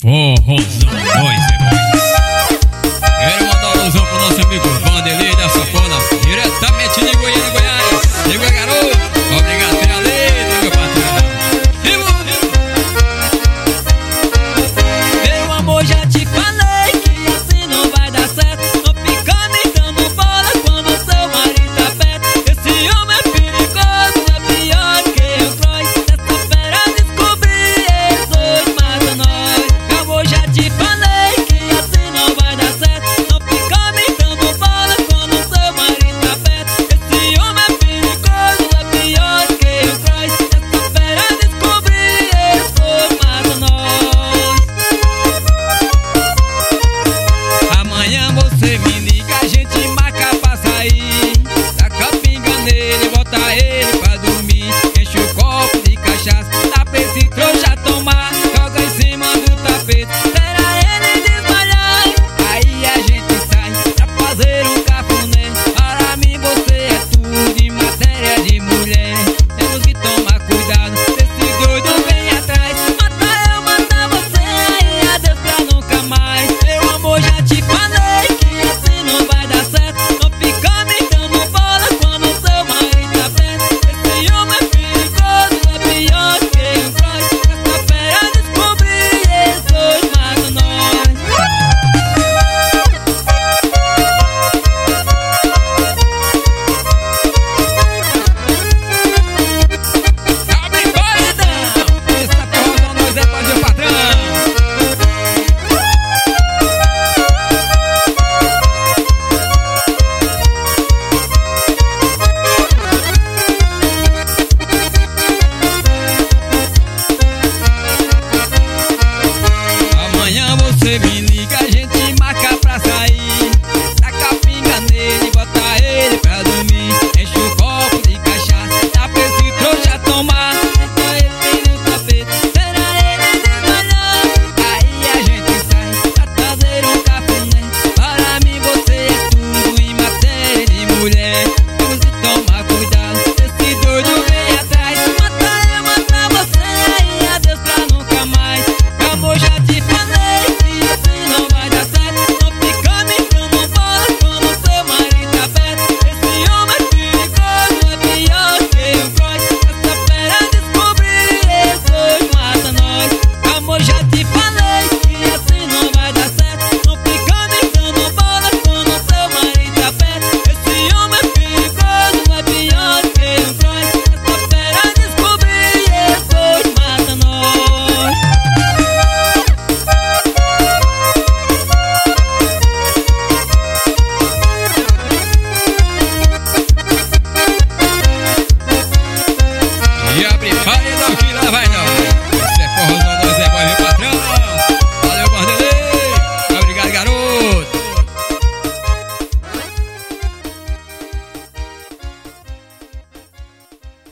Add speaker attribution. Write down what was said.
Speaker 1: Forrozão, dois é bom. Quero mandar um alusão pro nosso amigo Vanderlei da Safona, diretamente de Goiânia, Goiás. Diga, garoto, obrigado pela letra, meu patrão.
Speaker 2: Meu amor, já te falei que assim não vai dar certo. Não fica me dando bola quando seu marido tá perto. Esse homem é perigoso, é pior que o Croix. Nessa fera descobri, eles dois matam nós. Meu amor, já te falei que assim não vai dar certo. Não fica me dando bola quando seu marido tá perto. Esse homem é perigoso, é pior que o Croix. Nessa fera descobri, eles dois matam nós. Amanhã você me liga, a gente marca pra sair. Taca a pinga nele, bota ele pra dormir. Enche o copo de cachaça, dá pra esse trouxa tomar. Joga em cima do tapete, espera ele desmaiar. Aí a gente sai pra fazer um cafuné. Para mim você é tudo em matéria de mulher. Temos que tomar cuidado, esse doido vem atrás. Mata eu, mata você, aí adeus pra nunca mais. Meu amor, já te falei que assim não vai dar certo. Não fica me dando bola quando seu marido tá perto. Esse homem é perigoso, é pior que o Croix. Nessa fera descobri, eles dois matam nós. Abre paredão, essa porra nós é fazer o patrão. Amanhã você me